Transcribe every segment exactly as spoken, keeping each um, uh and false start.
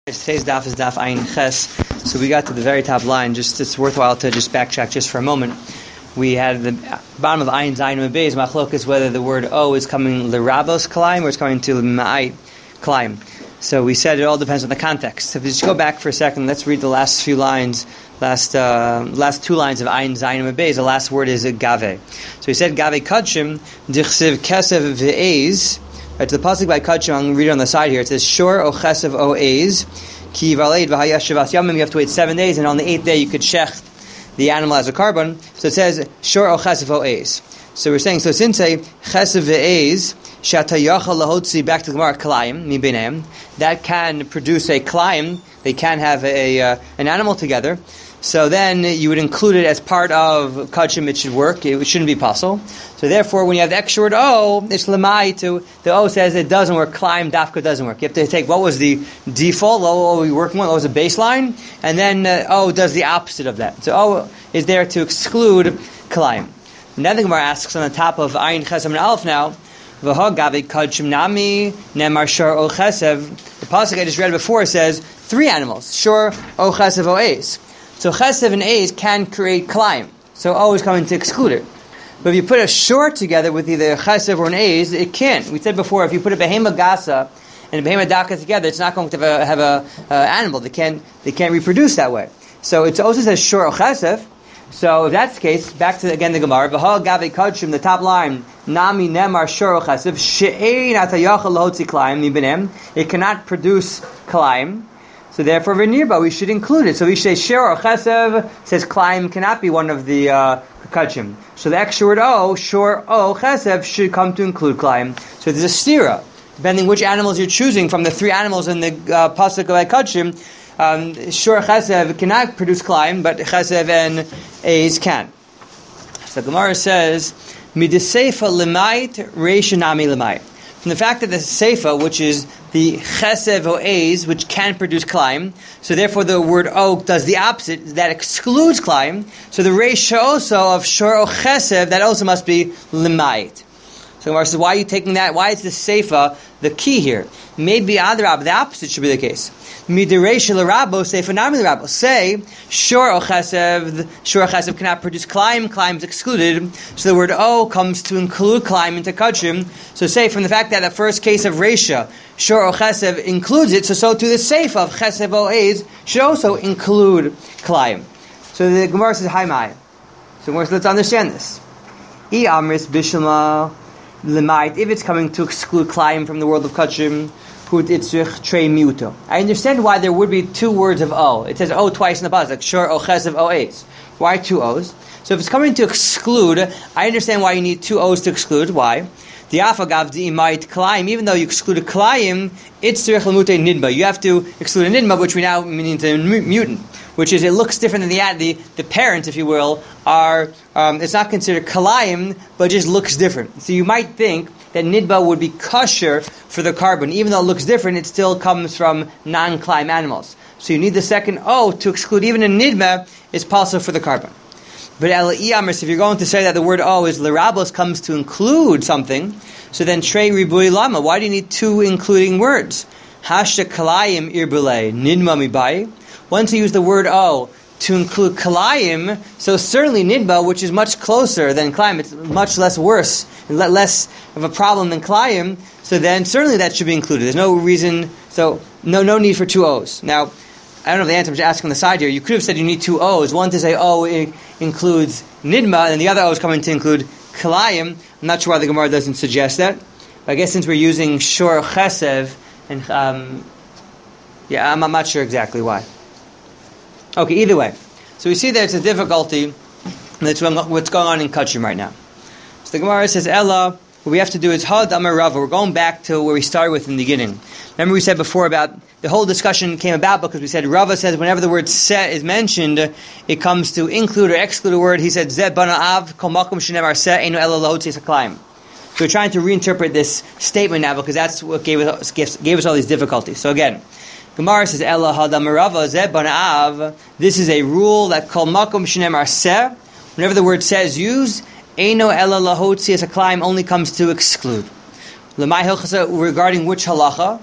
Today's daf is daf Ayin Ches, so we got to the very top line. Just it's worthwhile to just backtrack just for a moment. We had the bottom of Ayin Zayin Beis Machlok is whether the word O is coming L'Rabos Klaim or it's coming to Ma'ait Klaim. So we said it all depends on the context. So if you just go back for a second, let's read the last few lines, last uh, last two lines of Ayin Zayin Beis. The last word is Gave. So he said Gave Kadshim Dichsiv Kesev Ve'ez. Right, to the pasuk by Kachim, I'm going to read it on the side here. It says, Shor o chesev o eiz, ki valed v'haya shavas yamim. You have to wait seven days, and on the eighth day you could shecht the animal as a carbon. So it says, Shor o chesev o eiz. So we're saying, so since a chesev ve'eiz, shata yachal lahotzi, back to the Gemara, klayim, mi beneim, that can produce a klayim, they can have a uh, an animal together. So then you would include it as part of Kachim, it should work, it shouldn't be possible. So therefore, when you have the extra word O, it's Lamai to, the O says it doesn't work, Klaim, Dafka doesn't work. You have to take what was the default, what were we working with, what was the baseline, and then uh, O does the opposite of that. So O is there to exclude Klaim. And then the Gemara asks on the top of Ayin Chesem and Aleph now, V'ha Gavi Kachim Nami Nemar Shor O Chesev. The pasuk I just read before says three animals, Shor O Chesev O Eis. So chesev and eiz can create klaim. So O is coming to exclude it. But if you put a shor together with either chesev or an eiz, it can't. We said before, if you put a behema gasa and a behema daka together, it's not going to have a, have a uh, animal. They can't they can't reproduce that way. So it also says shor or chesev. So if that's the case, back to again the Gemara. V'ha gavi kadshim, the top line, nami nemar shor or chesev she'ein atayachal lahotzi klaim mi benem. It cannot produce klaim. So therefore, v'nirba, we should include it. So we say shor or chesev says klaim cannot be one of the uh, kachim. So the extra word o, shor o chesev, should come to include klaim. So there's a stira, depending which animals you're choosing from the three animals in the uh, pasuk of kachim. Um, shor chesev cannot produce klaim, but chesev and eiz can. So Gemara says midiseifa lemait reishanami lemait. From the fact that the seifa, which is the chesev or eiz, which can produce klaim, so therefore the word o does the opposite, that excludes klaim. So the reisha also of shor o chesev, that also must be limayit. So Gemara says, why are you taking that? Why is the seifa the key here? Maybe adrab, the opposite should be the case. Midireisha l'rabo, seifa nami l'rabo. Say, shor o chesev, shor o chesev cannot produce klaim, klaim is excluded. So the word o comes to include klaim into kachim. So say, from the fact that the first case of reisha, shor o chesev includes it, so so to the seifa of chesev o eiz should also include klaim. So the Gemara says, hi mai. So Gemara says, let's understand this. I amris bishma lemait, if it's coming to exclude klaim from the world of kachim, hud itzrich trei miuto. I understand why there would be two words of o. It says o twice in the pasuk, shor o chesev o eiz. Why two o's? So if it's coming to exclude, I understand why you need two o's to exclude. Why? The afagav di imait klaim, even though you exclude a klaim, itzrich lemute nidma. You have to exclude a nidma, which we now mean to mutant, which is it looks different than the the the parents, if you will, are um, it's not considered kalayim, but it just looks different. So you might think that nidba would be kosher for the carbon, even though it looks different, it still comes from non-klaim animals. So you need the second o to exclude even a nidba is possible for the carbon. But el iyamris, if you're going to say that the word o is l'rabos comes to include something, so then trei ribui lama. Why do you need two including words? Hasha kalayim irbule nidma mibai. Once you use the word o to include kalayim, so certainly nidba, which is much closer than klaim, it's much less worse, and less of a problem than kalayim, so then certainly that should be included. There's no reason, so no no need for two o's. Now, I don't know the answer, I'm just asking on the side here. You could have said you need two o's. One to say o includes nidma, and the other o is coming to include kalayim. I'm not sure why the Gemara doesn't suggest that. But I guess since we're using shor chesev, and um, yeah, I'm, I'm not sure exactly why. Okay, either way. So we see that it's a difficulty. That's what's going on in Kachim right now. So the Gemara says, Ella, what we have to do is Had Amar Rava. We're going back to where we started with in the beginning. Remember we said before about, the whole discussion came about because we said Rava says whenever the word se is mentioned, it comes to include or exclude a word. He said, Zeh bana av kol makom shenemar se einu ela lahotzi saklayim. So we're trying to reinterpret this statement now because that's what gave us, gave us all these difficulties. So again, Gemara says, Ella hadam rava zeh bana av. This is a rule that kol makom shenemar se, whenever the word se is used, eino ela lahotzi saklayim only comes to exclude. Lemay hilchasa, regarding which halacha?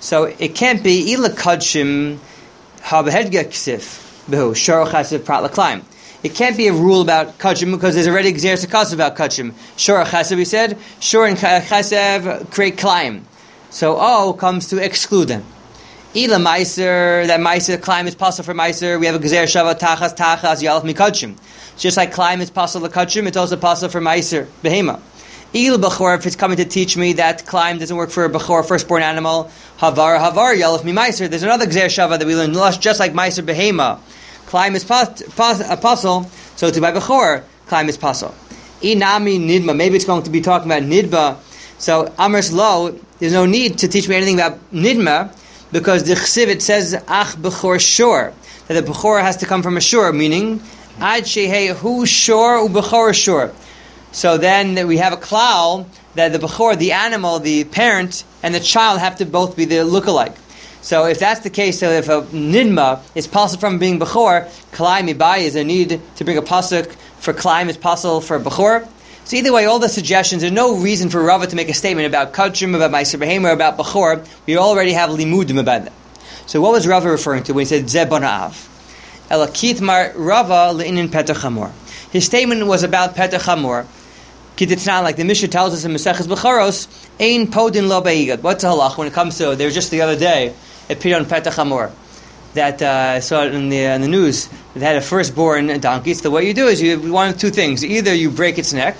So it can't be ila kachim habehedge ksif behu shor chasiv prat l'klaim. It can't be a rule about kachim because there's already exeris kasav about kachim. Shor chasiv, we said, shor and chasiv create klaim. So O comes to exclude them. Ila meiser, that meiser klaim is possible for meiser. We have a gezer shava tachas tachas yalach mikachim. Just like klaim is possible for kachim, it's also possible for meiser behema. Il b'chor, if it's coming to teach me that klaim doesn't work for a b'chor, firstborn animal, havar havar yalach mi meiser. There's another gezer shava that we learned just like meiser behema. Klaim is pos, pos, apostle, so to by b'chor, klaim is possible. Inami nidma, maybe it's going to be talking about nidba. So amers lo, there's no need to teach me anything about nidma. Because the chsiv, it says ach b'chor shor, that the b'chor has to come from a shor, meaning ad shehei hu shor u b'chor shor. So then we have a klal that the b'chor, the animal, the parent, and the child have to both be the lookalike. So if that's the case, so if a nidma is possible from being b'chor, kalai mibai is a need to bring a pasuk for klaim is possible for b'chor. So either way, all the suggestions, there's no reason for Rava to make a statement about kachim, about meiser behema, about b'chor. We already have limudim about them. So what was Rava referring to when he said zeh bana'av? Elakith mar Rava le'inin petach hamor. His statement was about petach hamor. Kititnan, like the Mishnah tells us in Maseches Bechoros, ein podin lo beigad. What's the halach when it comes to? There was just the other day a pid on petach hamor that uh, I saw it in the, uh, in the news. It had a firstborn donkey. So what you do is you one of two things: either you break its neck,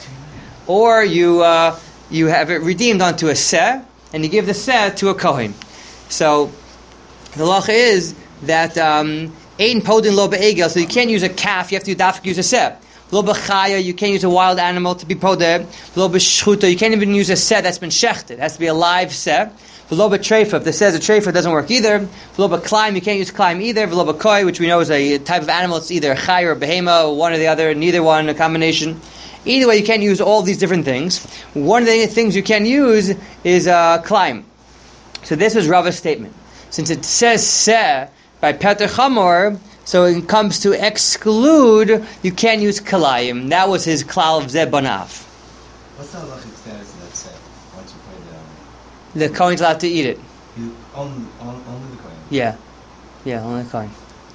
or you uh, you have it redeemed onto a seh, and you give the seh to a kohen. So the law is that ein podin lo be'egel, so you can't use a calf. You have to dafik use a seh. Lo b'chaya, you can't use a wild animal to be podeh. Lo b'shchuta, you can't even use a seh that's been shechted. It has to be a live seh. V'lo b'treifa, if it says a treifa doesn't work either. V'lo b'klaim, you can't use klaim either. V'lo b'koi, which we know is a type of animal, it's either a chay or a behema, or one or the other, neither one, a combination. Either way, you can't use all these different things. One of the things you can use is uh, klaim. So this was Rava's statement. Since it says seh by Petach Hamor, so it comes to exclude, you can't use kalayim. That was his klal of zeh banav. What's the halachic status of that seh? Once you put it down? The kohen's allowed to eat it. You, on, on, only the kohen? Yeah. Yeah, only the kohen.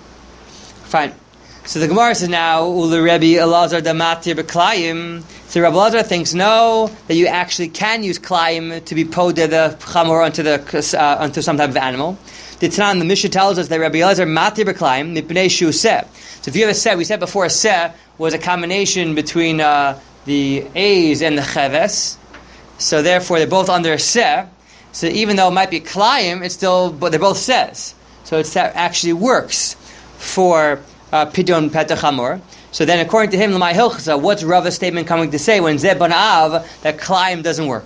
Fine. So the Gemara says now, Ula Rebbe Elazar damatir b'klayim. So Rabbi Elazar thinks no, that you actually can use klayim to be podeh the chamor onto the uh, onto some type of animal. The Tanan, the Mishnah tells us that Rabbi Elazar matir b'klayim mipnei shu seh. So if you have a seh, we said before a seh was a combination between uh, the A's and the cheves. So therefore they're both under a seh. So even though it might be klayim, it's still, but they're both sehs. So it's that actually works for Uh, Pidyon Petach Hamor. So then, according to him, L'mai Hilchasa, what's Rava's statement coming to say when Zeh Banav that Klaim doesn't work?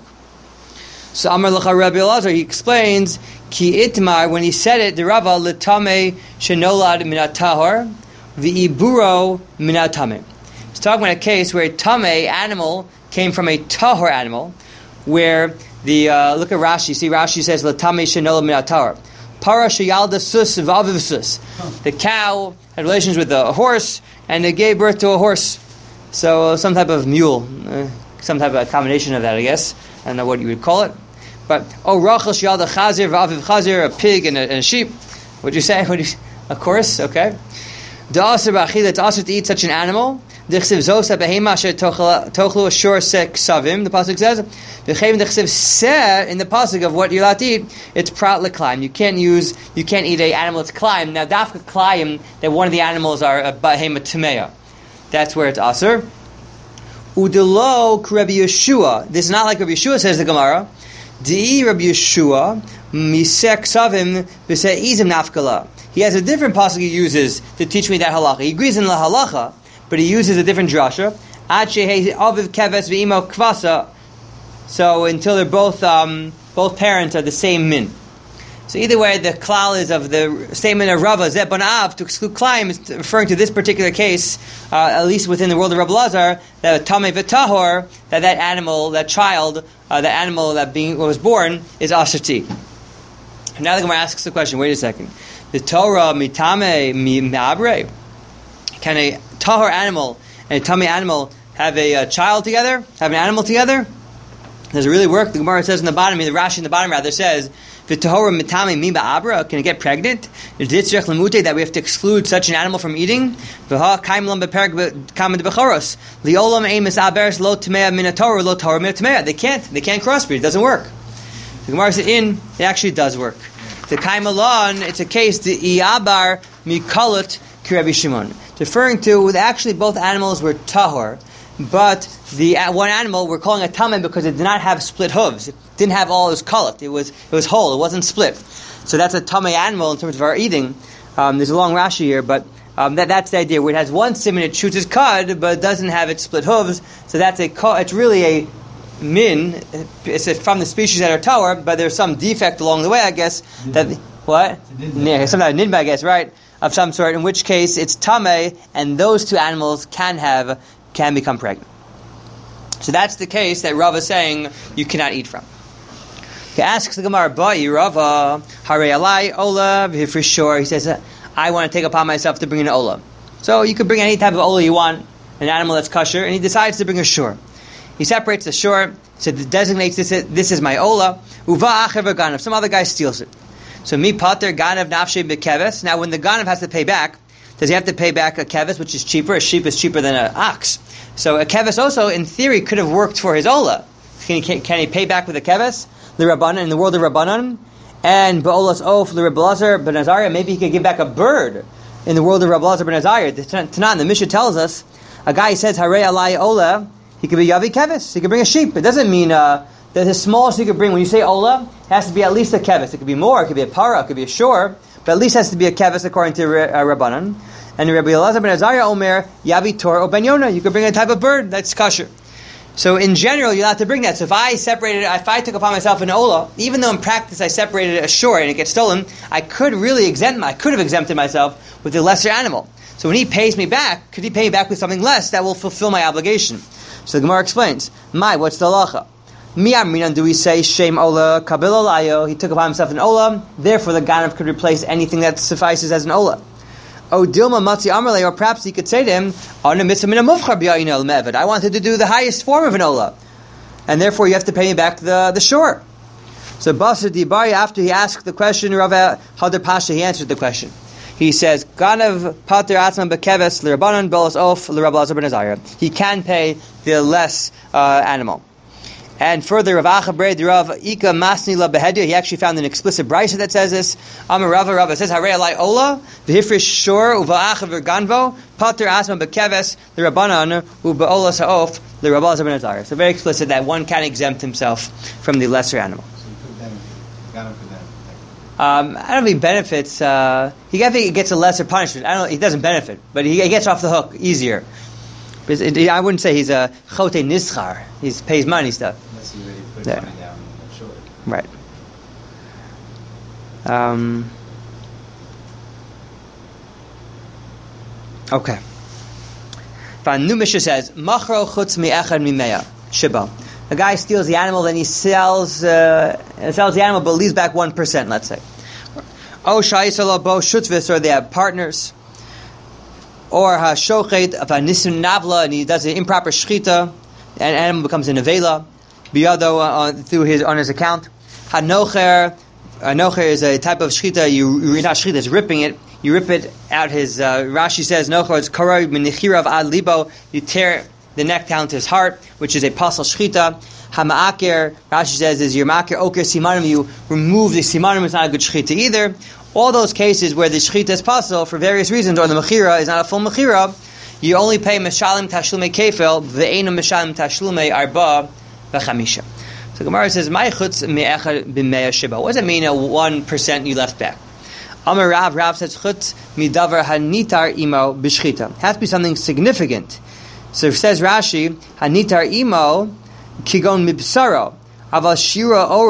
So Amar L'cha Rabbi Elazar, he explains Ki Itmar, when he said it, the Rava L'tamei Shenolad Minat Tahor V'iburo Minat Tamei. He's talking about a case where a Tamei animal came from a Tahor animal, where the uh, look at Rashi. See, Rashi says L'tamei Shenolad Minat Tahor. Para sheyalda sus v'aviv sus. The cow had relations with a horse, and it gave birth to a horse. So some type of mule, uh, some type of combination of that, I guess. I don't know what you would call it. But oh, rachel sheyalda chazir v'aviv chazir, a pig and a, and a sheep. What'd you say? What'd you, of course, okay. Da'asir b'achila, it's also to eat such an animal. D'chsiv zosa behema asher tochlu ashur se ksavim. The pasuk says, v'cheim d'chsiv se in the pasuk of what you're allowed to eat. It's prat l'klaim. You can't use, you can't eat a animal that's klaim. Now dafka klaim, that one of the animals are a behema tameya. That's where it's aser. Udelo Rabbi Yeshua. This is not like Rabbi Yeshua says the Gemara. Di Rabbi Yeshua misek ksavim b'se'izim nafkala. He has a different pasuk he uses to teach me that halacha. He agrees in the halacha, but he uses a different drasha. Ad shehei aviv keves v'imo kvasa. So until they're both um, both parents are the same min. So either way, the klal is of the statement of Rava zeh banav to exclude klaim is referring to this particular case, uh, at least within the world of Rabbi Elazar, that tamei v'tahor, that that animal, that child, uh, that animal that being was born is asherti. Now the Gemara asks the question. Wait a second. The Torah mitame mi'abre. Can a tahor animal and a tummy animal have a, a child together? Have an animal together? Does it really work? The Gemara says in the bottom, the Rashi in the bottom rather says, V'tahora mitame mi ba'abra, can it get pregnant? Ditzrech lemute, that we have to exclude such an animal from eating? V'ha kaim lam beperek kamen de bechoros. Liolam emes aberes lo tmea min haTorah lo Torah min tmea. They can't. They can't crossbreed. It doesn't work. The Gemara says in, it actually does work. The kaim alon, it's a case, the iabar mikalut kirebi Shimon. Referring to, with actually both animals were tahor, but the one animal we're calling a tameh because it did not have split hooves. It didn't have all its kalut. It was it was whole. It wasn't split. So that's a tameh animal in terms of our eating. Um, there's a long Rashi here, but um, that that's the idea. Where it has one siman, it shoots its cud, but it doesn't have its split hooves. So that's a it's really a min. It's from the species that are tahor, but there's some defect along the way, I guess. That what? Yeah, sometimes nidba, I guess, right? Of some sort. In which case it's tameh, and those two animals can have. can become pregnant. So that's the case that Rava is saying you cannot eat from. He asks the Gemara, Ba'i Rava, Hare Alai, Ola, for sure. He says, I want to take upon myself to bring an Ola. So you could bring any type of Ola you want, an animal that's kosher, and he decides to bring a shor. He separates the shor, so designates this, this is my Ola, Uva Acher Ganav, some other guy steals it. So mi pater Ganav Nafshe Bekeves. Now when the Ganav has to pay back, does he have to pay back a keves, which is cheaper? A sheep is cheaper than an ox. So a keves also, in theory, could have worked for his ola. Can he, can he pay back with a keves? The Rabbanan, in the world of Rabbanan. And Ba'olas Of, the Rabbi Lazar ben Azariah, maybe he could give back a bird in the world of Rabbi Lazar ben Azariah. The Tanan, the Mishnah tells us, a guy says, Hare Alai Ola, he could be Yavi keves. He could bring a sheep. It doesn't mean uh, that the smallest he could bring, when you say Ola, it has to be at least a keves. It could be more, it could be a para, it could be a shor, but at least it has to be a keves according to uh, Rabbanan. And Rabbi Elazar ben Azariah Omer, Yavi Tor o Ben Yonah, you could bring a type of bird that's kosher. So in general, you're allowed to bring that. So if I separated, if I took upon myself an ola, even though in practice I separated a shor and it gets stolen, I could really exempt, I could have exempted myself with the lesser animal. So when he pays me back, could he pay me back with something less that will fulfill my obligation? So the Gemara explains, Mai, what's the halacha? Miyaminan, do we say Shem Ola Kabil Olayo? He took upon himself an Ola, therefore the Ganav could replace anything that suffices as an Ola. Oh, Dilma Matzi Amarle, or perhaps he could say to him, I wanted to do the highest form of an Ola, and therefore you have to pay me back the, the shore. So Basar Dibari, after he asked the question, Rav Hadar Pasha, he answered the question. He says, Ganav Pater Atzman Bekeves L'Rabbanan Belos Of L'Rabbi Elazar ben Azariah. He can pay the less uh, animal. And further, Rav Achabre, the Rav Ika Masni La Behedia, he actually found an explicit brisa that says this. Amar Rava Rava says, Hare Alai Ola, V'hifrish Shor, Uva Achav Ganvo, Pater Asma Bekeves, the Rabbanan, Uba Ola Sa'of, the Rabbi Elazar ben Azariah. So very explicit that one can exempt himself from the lesser animal. So he could benefit. Ganav could benefit. Um, I don't know if he benefits, uh, he, I think he gets a lesser punishment. I don't, he doesn't benefit, but he, he gets off the hook easier. It, it, I wouldn't say he's a chote nischar. He pays money stuff. Unless he already put Yeah. money down in the short. Right. Um, okay. New Mishnah says, Machro chutz mi'echad mimeya shiba. A guy steals the animal, then he sells uh, sells the animal, but leaves back one percent. Let's say. Oh, shayisalo bo shutvis, or they have partners. Or ha-shochet of a-nisun navla, and he does an improper shchita, and animal becomes a nevela, biyado uh, through his on his account. Ha-nocher, ha-nocher is a type of shchita, you, you not shchita, it's ripping it, you rip it out his, uh, Rashi says, nocher, it's karoi minichirav ad libo, you tear the neck down to his heart, which is a pasal shchita. Ha-ma'aker, Rashi says, is your ma'aker oker simanim, you remove the simanim, it's not a good shchita either. All those cases where the shechita is possible for various reasons, or the mechira is not a full mechira, you only pay meshalim tashlumei kefel, ve'enu meshalim tashlumei arba v'chamisha. So Gemara says, "My chutz me'echad b'meya shiba." What does it mean? A one percent you left back. Amar Rav, Rav says, "Chutz midavar hanitar imo b'shchita." It has to be something significant. So it says Rashi, hanitar imo kigon mibsaro. Something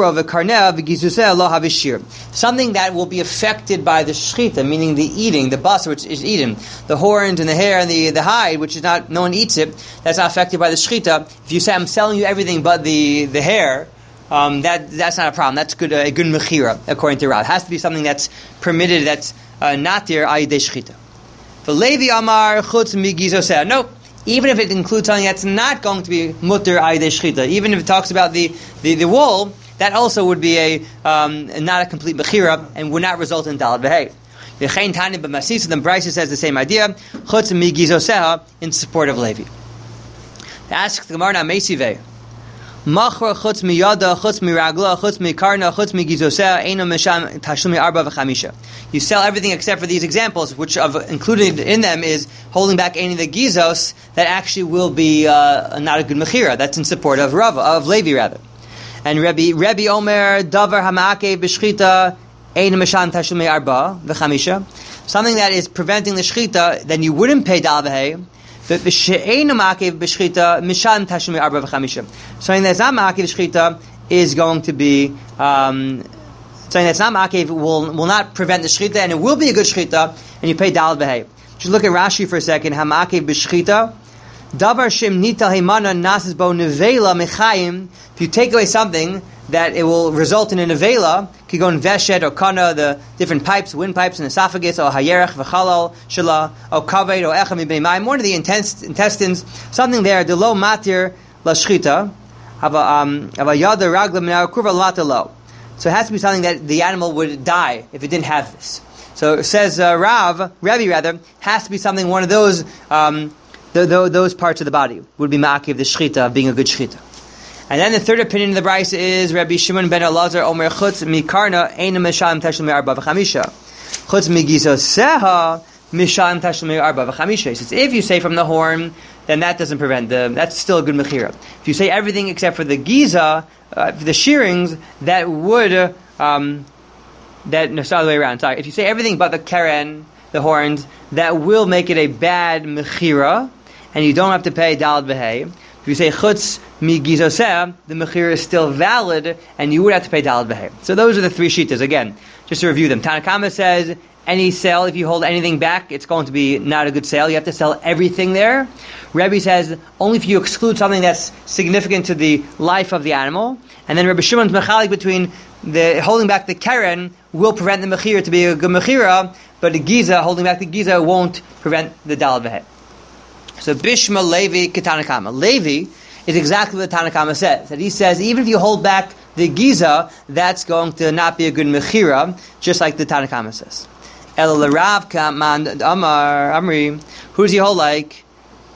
that will be affected by the shchita, meaning the eating, the basa which is eaten, the horns and the hair and the, the hide, which is not, no one eats it, that's not affected by the shchita. If you say, I'm selling you everything but the, the hair, um, that that's not a problem. That's good, a good mechira, according to Rav. It has to be something that's permitted, that's uh, not there, ayidei shchita. For Levi Amar, chutz migizoseh. Nope. Even if it includes something that's not going to be mutter ayidei shchita, even if it talks about the, the, the wool, that also would be a um, not a complete mechira and would not result in dalad v'hei. The Chayin Tani b'Masisa, then Brisa says the same idea. Chutz migizoseha in support of Levi. Ask the Gemara now Meisivei. Machra chutz miyada, chutz miragla, chutz mikarna, chutz migizoseh, eino misham tashlumi arba v'chamisha. You sell everything except for these examples, which of, included in them is holding back any of the gizos that actually will be uh, not a good mechira. That's in support of Rava, of Levi rather. And Rebbe, Rebbe Omer, davar hamake b'shchita, eino misham tashlumi arba v'chamisha. Something that is preventing the shchita, then you wouldn't pay dal v'hei. Something that's not ma'akev shchita is going to be um, something that's not ma'akev will will not prevent the shchita, and it will be a good shchita, and you pay dalad v'hei. Just look at Rashi for a second. Hama'akev b'shchita davar shem nital heimana nasis bo nevela mechayim. If you take away something that it will result in a nevela, could go in veshet or kana, the different pipes, windpipes, and esophagus, or hayerech v'chalal shala, or kaved, or echem b'mayim, one of the intestines, something there, the low matir la shchita, ava yada ragla minar kurva lata lo. So it has to be something that the animal would die if it didn't have this. So it says uh, Rav, Rebbe rather, has to be something, one of those, um, the, the, those parts of the body would be ma'akiv, the shchita, being a good shchita. And then the third opinion of the Brisa is Rabbi Shimon ben Elazar Omer Chutz mikarna eina mishalim tashlumi arba v'chamisha. Chutz migizoseha mishalim tashlumi arba v'chamisha. He says if you say from the horn, then that doesn't prevent the. That's still a good mechira. If you say everything except for the giza, uh, for the shearings, that would uh, um, that no, sorry, the way around. Sorry. If you say everything but the keren, the horns, that will make it a bad mechira, and you don't have to pay dalad v'hei. If you say chutz migizoseh, the mechira is still valid, and you would have to pay dalad v'hei. So those are the three shittas. Again, just to review them. Tanakama says any sale, if you hold anything back, it's going to be not a good sale. You have to sell everything there. Rebbe says only if you exclude something that's significant to the life of the animal. And then Rebbe Shimon's mechalik between the holding back the keren will prevent the mechira to be a good mechira, but the giza, holding back the giza, won't prevent the dalad v'hei. So Bishma Levi Ketanakama. Levi is exactly what the Tanakama says. That he says even if you hold back the giza, that's going to not be a good mechira, just like the Tanakama says. El Rav Kaman Amar Amri. Who does he hold like?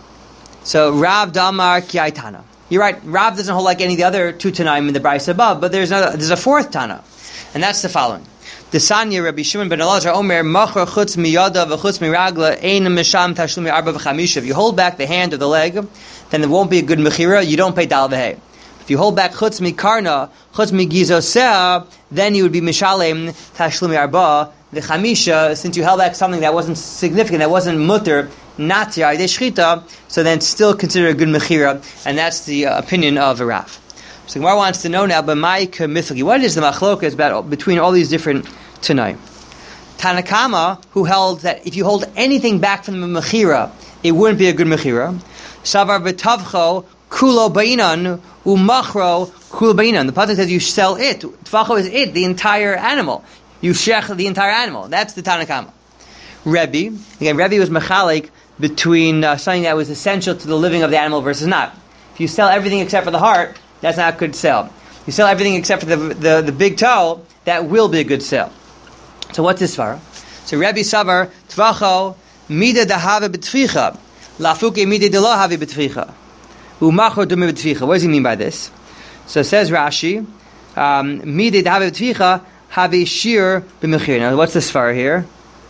So Rav Damar Kiaitana. You're right. Rav doesn't hold like any of the other two Tanaim in the Brisa above, but there's another, there's a fourth Tana, and that's the following. The Sanya Rabbi Shimon ben Elazar Omer Machar Chutz Miyada v'Chutz Miragla Ein Misham Tashlumi Arba v'Chamisha. If you hold back the hand or the leg, then there won't be a good mechira. You don't pay dal v'hei. If you hold back Chutz Mikarna, Chutz Migizoseh, then you would be Mishalem Tashlumi Arba v'Chamisha. Since you held back something that wasn't significant, that wasn't mutter, not yai de shchita, so then it's still considered a good mechira, and that's the uh, opinion of a Rav. So Gemara wants to know now, but Ma'ika Mithli, what is the machlokas about between all these different Tanai? Tanakama, who held that if you hold anything back from the mechira, it wouldn't be a good mechira. Savar v'tavcho kulo ba'inan umachro kulo ba'inan. The pasuk says you sell it. Tvacho is it, the entire animal. You shech the entire animal. That's the Tanakama. Rebbe, again, Rebbe was mechalik between uh, something that was essential to the living of the animal versus not. If you sell everything except for the heart, that's not a good sale. You sell everything except for the, the, the big toe, that will be a good sale. So what's this for? So Rebbe Savar, Tvacho, Mida dahave betficha, Lafuke mida de lo have betficha, Umacho dume betficha. What does he mean by this? So says Rashi, um, Mida dahave betficha, have shir b'mechir. Now what's this for here?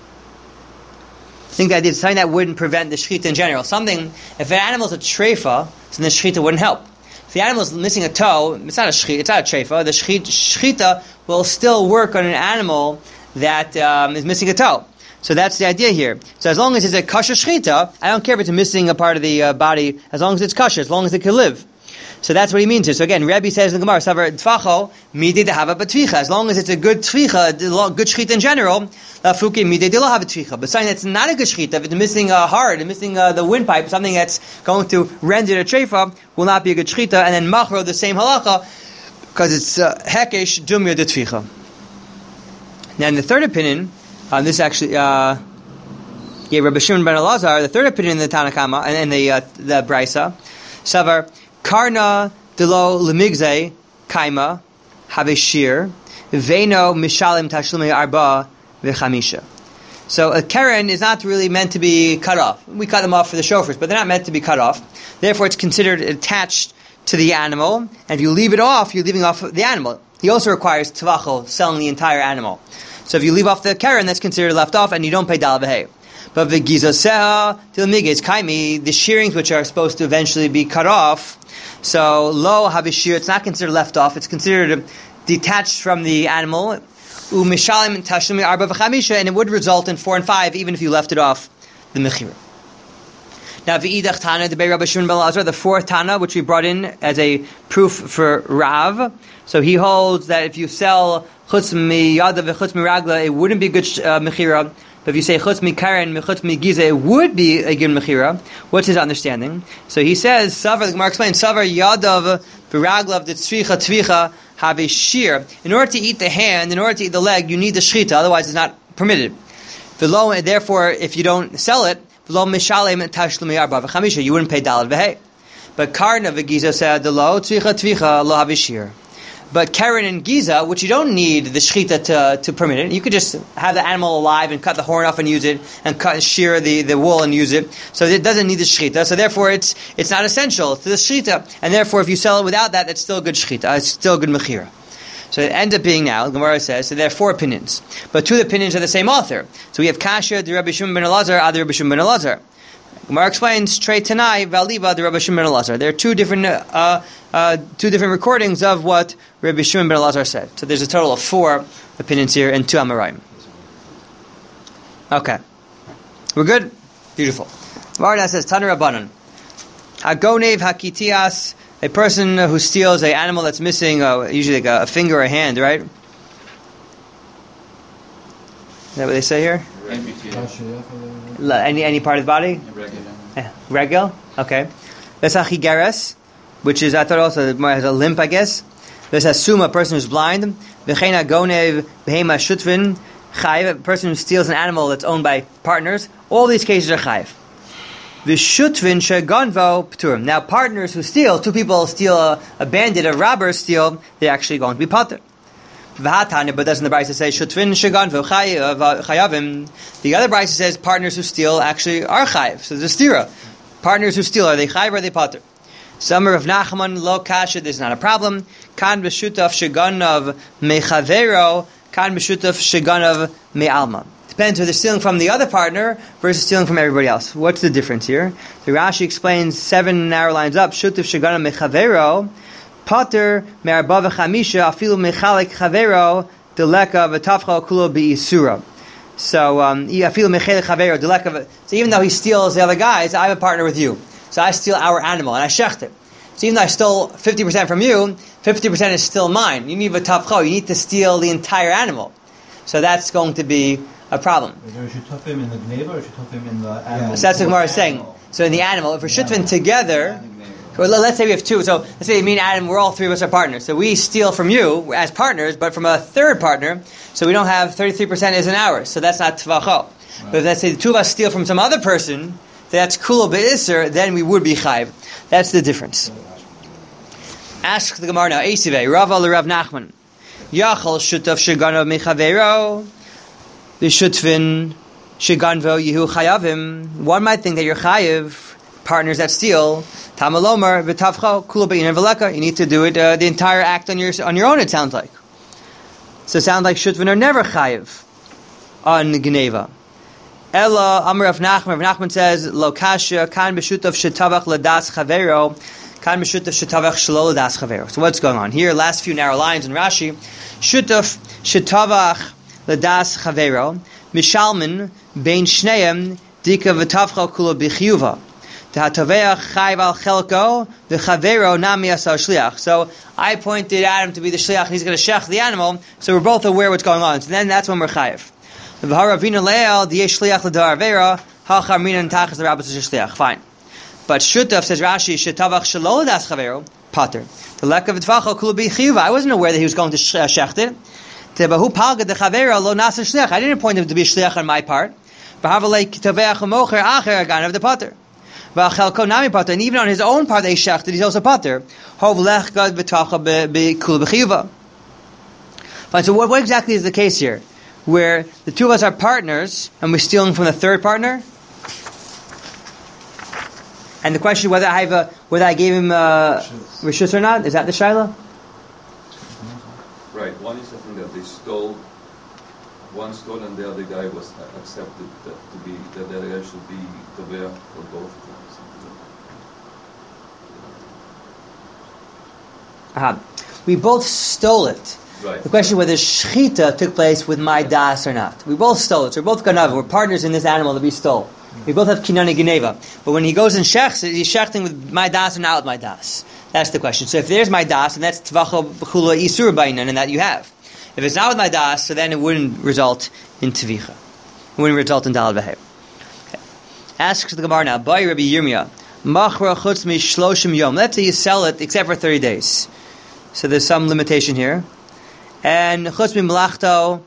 I think that it's something that wouldn't prevent the shechita in general. Something, if an animal is a treifa, then the shechita wouldn't help. If the animal is missing a toe, it's not a shechita, it's not a treifa. The shechita will still work on an animal that um, is missing a toe. So that's the idea here. So as long as it's a kosher shechita, I don't care if it's missing a part of the uh, body, as long as it's kosher, as long as it can live. So that's what he means here. So again, Rebbe says in the Gemara, "Savar tfacho midi dehava b'tficha." As long as it's a good tficha, good shechita in general, lafuki midi de lo have tficha. But something that's not a good shechita, if it's missing a heart, missing uh, the windpipe, something that's going to render the treifa, will not be a good shechita. And then machro, the same halacha, because it's hekesh dumya de tficha. Now, in the third opinion, um, this actually, uh, yeah, Rabbi Shimon ben Elazar, the third opinion in the Tanakama and in the uh, the Brisa, Savar. Karna delo lemigze kaima haveshir veino mishalim tashlumei arba v'chamisha. So a keren is not really meant to be cut off. We cut them off for the shofars, but they're not meant to be cut off. Therefore, it's considered attached to the animal. And if you leave it off, you're leaving off the animal. He also requires tavachol, selling the entire animal. So if you leave off the keren, that's considered left off, and you don't pay dal v'hei. But the gizoseha til miges kaimi, the shearings which are supposed to eventually be cut off. So lo havishir, it's not considered left off. It's considered detached from the animal. Umishalim tashlumi arba v'chamisha, and it would result in four and five, even if you left it off the mechira. Now, v'idach tana debei Rabbi Shimon ben Elazar, the fourth tana, which we brought in as a proof for Rav. So he holds that if you sell chutz mi yada v'chutz mi ragla, it wouldn't be good uh, mechira. But if you say chutz mi karen, chutz mi giza, it would be a good mechira. What's his understanding? So he says, Savar, the Gemara explains, Savar yadav v'raglav de tzvicha tzvicha have a shear. In order to eat the hand, in order to eat the leg, you need the shechita, otherwise it's not permitted. V'lo, therefore, if you don't sell it, v'lo mishalem tashlumi arba v'chamisha, you wouldn't pay dalad v'hei. But karna v'giza said, the lo tzvicha tzvicha lo have a shear. But keren and giza, which you don't need the shechita to, to permit it, you could just have the animal alive and cut the horn off and use it, and cut and shear the, the wool and use it. So it doesn't need the shechita. So therefore, it's it's not essential to the shechita. And therefore, if you sell it without that, it's still good shechita. It's still good mechira. So it ends up being now, the Gemara says, so there are four opinions. But two of the opinions are the same author. So we have Kasha, the Rabbi Shimon ben Elazar, other Rabbi Shimon ben Elazar. Gemara explains, Trei Tanai, Valiva, the Rabbi Shimon ben Elazar. There are two different uh, uh, two different recordings of what Rabbi Shimon ben Elazar said. So there's a total of four opinions here and two Amoraim. Okay. We're good? Beautiful. Gemara says, Tana Rabbanan. Hagonev hakitias, a person who steals an animal that's missing, uh, usually like a, a finger or a hand, right? Is that what they say here? Any any part of the body? Yeah. Regel. Okay. There's a chigeres, which is, I thought also has a limp, I guess. There's a suma, a person who's blind. V'chein hagonev behema shutvin chayiv, a person who steals an animal that's owned by partners. All these cases are chayiv. V'shutvin sheganvo p'turim. Now, partners who steal, two people steal a, a bandit, a robber steal, they're actually going to be pater. V'hatanya, but doesn't the Brisa say shutvin sheganvo chayavim? The other Brisa says partners who steal actually are chayiv. So there's a stira. Partners who steal, are they chayiv or are they pater? Summer of Nachman lo kasha, there's not a problem. Kan b'shutaf sheganav mechavero, kan b'shutaf sheganav me'alma. Depends whether they're stealing from the other partner versus stealing from everybody else. What's the difference here? The Rashi explains seven narrow lines up. Shutaf sheganav mechavero, pater me'arba v'chamisha, afilu mechalek chavero, deleka v'tafcha kulo bi'isura. So, um, afilu mechalek chavero, deleka. So even though he steals the other guys, I have a partner with you. So I steal our animal and I shecht it. So even though I stole fifty percent from you, fifty percent is still mine. You need a tafcho. You need to steal the entire animal. So that's going to be a problem. Should shutaf him in the gneva or should shutaf him in the animal? So that's what Gemara is saying. So in the animal, if we're shutfin together, well, let's say we have two. So let's say me and Adam, we're all three of us are partners. So we steal from you as partners, but from a third partner. So we don't have thirty-three percent isn't ours. So that's not tvacho. Right. But if let's say the two of us steal from some other person, that's kula be'isr, then we would be chayv. That's the difference. Ask the Gemara now. Esivei, Rav al Rav Nachman. Yachal shutaf sheganav mechavero, v'shutvin sheganvo yehu chayavim. One might think that you're chayiv, partners that steal. Tamalomar v'tavcha kula be'iner v'leka. You need to do it uh, the entire act on your on your own. It sounds like. So it sounds like shutvin are never chayiv on gneva. Ella Amar Rav Nachman. Rav Nachman says lo kasha kan b'shutaf shetavach ladas chavero, kan b'shutaf shetavach shelo ladas chavero. So what's going on here? Last few narrow lines in Rashi. Shutaf shetavach ladas chavero mishalmin bein shneim dika v'tavcha kula b'chiyuva. Tehataveach chayv al chelko v'chavero nami asar shliach. So I pointed Adam to be the shliach, and he's going to shech the animal. So we're both aware what's going on. So then that's when we're chayiv. Fine. But shutaf, says Rashi, shetavach shelo das chavero pater. The lack of tvacha kula b'chiyuva. I wasn't aware that he was going to shecht it. Tebahu palga de chavero lo nasa shliach. I didn't appoint him to be a shliach on my part. V'havalei kitaveach u'mocher acher agan of the pater. V'achelko nami pater. And even on his own part they shechted, he's also pater. Hov lech gad v'tvacha b'kula b'chiyuva. Fine. So what, what exactly is the case here? Where the two of us are partners and we're stealing from the third partner? And the question whether I have a, whether I gave him uh, rishus or not, is that the shaila? Right. One is I think that they stole, one stole and the other guy was accepted that to be that the other guy should be tovea for both of them. Uh-huh. We both stole it. Right. The question whether shechita took place with my das or not. We both stole it. So we're both ganav. We're partners in this animal that we stole. We both have kinani geneva. But when he goes and shechs, he's shechting with my das or not with my das. That's the question. So if there's my das, and that's tvacha b'chula isur bainan, and that you have. If it's not with my das, so then it wouldn't result in tvicha. It wouldn't result in dalad v'hei. Okay. Asks the Gemara now, Bai Rabbi Yirmiyah, machra chutz mi shloshim yom. Let's say you sell it except for thirty days. So there's some limitation here. And chutz mi malachto,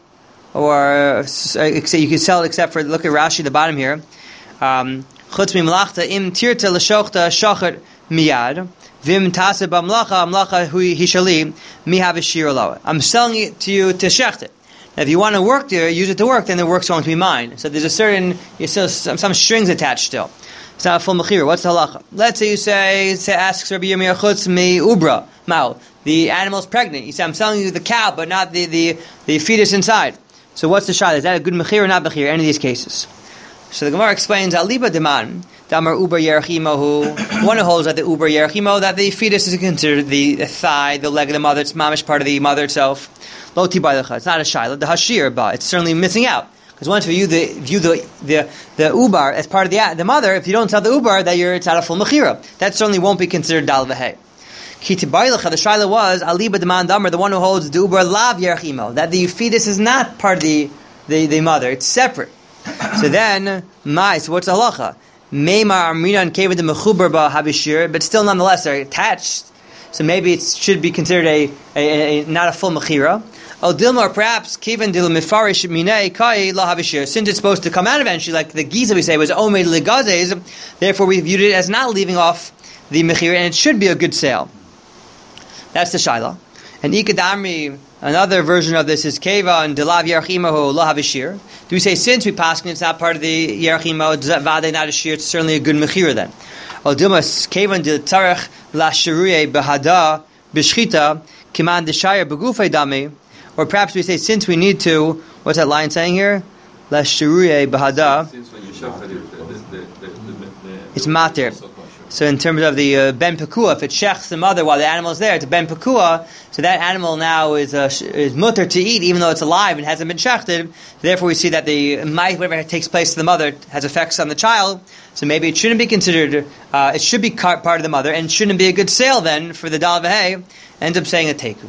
or uh, you can sell it except for, look at Rashi, the bottom here. Um, chutz mi malachta im tirta l'shochta shochet miyad. Vim tase b'amlacha, amlacha hui hishali, mi have a shir aloha. I'm selling it to you to shecht it. Now, if you want to work there, use it to work, then the work's going to be mine. So there's a certain, you still some, some strings attached still. It's not a full mechira. What's the halacha? Let's say you say, say asks Rabbi Yirmiyah chutz mi ubra, mao. The animal's pregnant. You say, I'm selling you the cow, but not the, the, the fetus inside. So what's the shayla? Is that a good mechira or not mechira? Any of these cases. So the Gemara explains, aliba deman, damar uber yerachimohu. One who holds that the uber yerachimo, that the fetus is considered the, the thigh, the leg of the mother. It's mamish part of the mother itself. Lo tibaylecha. It's not a shayla. The hashir, but it's certainly missing out. Because once you view the view the the the ubar as part of the the mother, if you don't sell the ubar, that you're it's not a full mechira. That certainly won't be considered dal v'hei. Ki tibaylecha. The shayla was aliba deman damar, the one who holds the ubar lav yerachimo, that the fetus is not part of the the, the mother. It's separate. So then, my, so what's the halacha? Meimar Amrina and Kevin the Mechuber ba Habishir, but still nonetheless they're attached. So maybe it should be considered a, a, a not a full mechira. Oh, Dilma, or perhaps Kevin dil Mefarish Minei Kai la Habishir. Since it's supposed to come out eventually, like the Giza we say was Omed Legazes, therefore we viewed it as not leaving off the mechira, and it should be a good sale. That's the shaila. And Ikadamri, another version of this is Keva and Dilav Yerchimahu La Havishir. Do we say since we pass it's not part of the Yerchimo, does that vade not a shir? It's certainly a good mechira then. Or Dilmas Keva and Diltarech La Shiruye Behada Bishchita Kiman Deshire Begufei Dami. Or perhaps we say since we need to, what's that line saying here? La Shiruye Behada. Since when you shechted it, the, the, the, the, the, it's matir. So in terms of the uh, ben pekua, if it shechs the mother while the animal is there, it's a ben pekua, so that animal now is uh, is mutter to eat even though it's alive and hasn't been shechted. Therefore we see that the might, whatever takes place to the mother, has effects on the child. So maybe it shouldn't be considered, uh, it should be part of the mother, and shouldn't be a good sale then for the dal v'hei. Ends up saying a teku.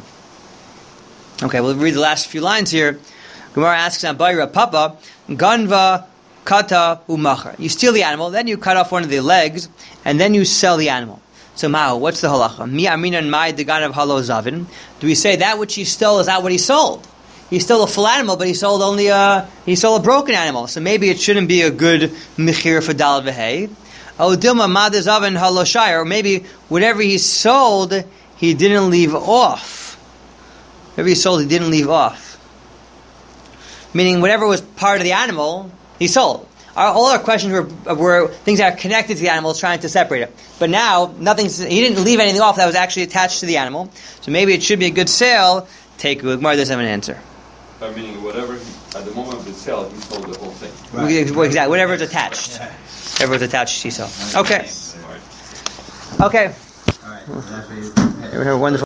Okay, we'll read the last few lines here. Gemara asks on Bayra Papa, Ganva Kata umachar. You steal the animal, then you cut off one of the legs, and then you sell the animal. So mao, what's the halacha? Mi amina and mai degan of halo zavin. Do we say that which he stole is not what he sold? He stole a full animal, but he sold only a he sold a broken animal. So maybe it shouldn't be a good mechir for dal v'hei. Oh dilma ma de zavin halo shire. Or maybe whatever he sold, he didn't leave off. Whatever he sold, he didn't leave off. Meaning whatever was part of the animal, he sold. Our, all our questions were, were things that are connected to the animal, trying to separate it. But now, nothing's, he didn't leave anything off that was actually attached to the animal. So maybe it should be a good sale. Take Gemara doesn't have an answer. But meaning whatever, he, at the moment of the sale, he sold the whole thing. Right. Exactly. Whatever is attached. Yeah. Whatever is attached, he sold. Okay. Okay. All right. We have a wonderful